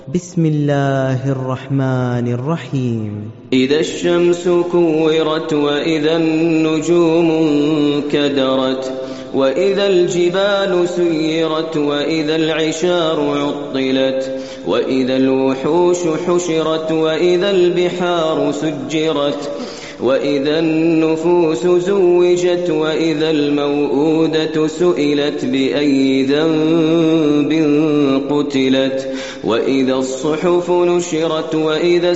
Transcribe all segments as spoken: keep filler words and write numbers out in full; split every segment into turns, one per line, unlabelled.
بسم الله الرحمن الرحيم.
إذا الشمس كورت وإذا النجوم انكدرت وإذا الجبال سيرت وإذا العشار عطلت وإذا الوحوش حشرت وإذا البحار سجرت وإذا النفوس زوجت وإذا الموءودة سئلت بأي ذنب قتلت وإذا الصحف نشرت وإذا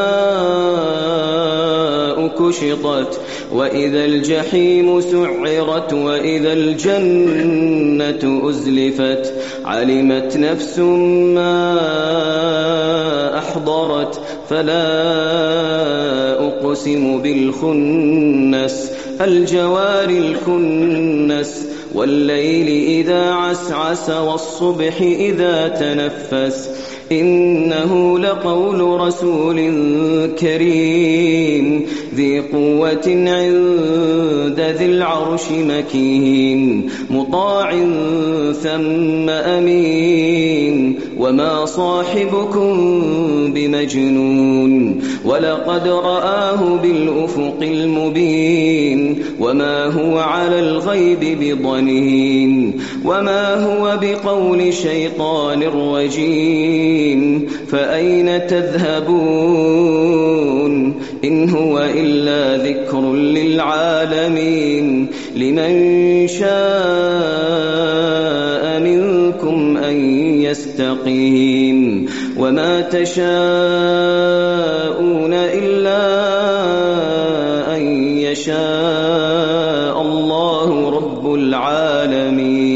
السماء كشطت وإذا الجحيم سعرت وإذا الجنة أزلفت علمت نفس ما أحضرت فلا أقسم بالخنس الجوار الكنس والليل إذا عسعس والصبح إذا تنفس إنه لقول رسول كريم ذي قوة عند ذي العرش مكين مطاع ثم أمين وما صاحبكم بمجنون ولقد رآه بالأفق المبين وما هو على الغيب بضنين وما هو بقول شيطان رجيم فأين تذهبون إن هو إلا ذكر للعالمين لمن شاء منكم أن يستقيم وما تشاءون إلا أن يشاء الله رب العالمين.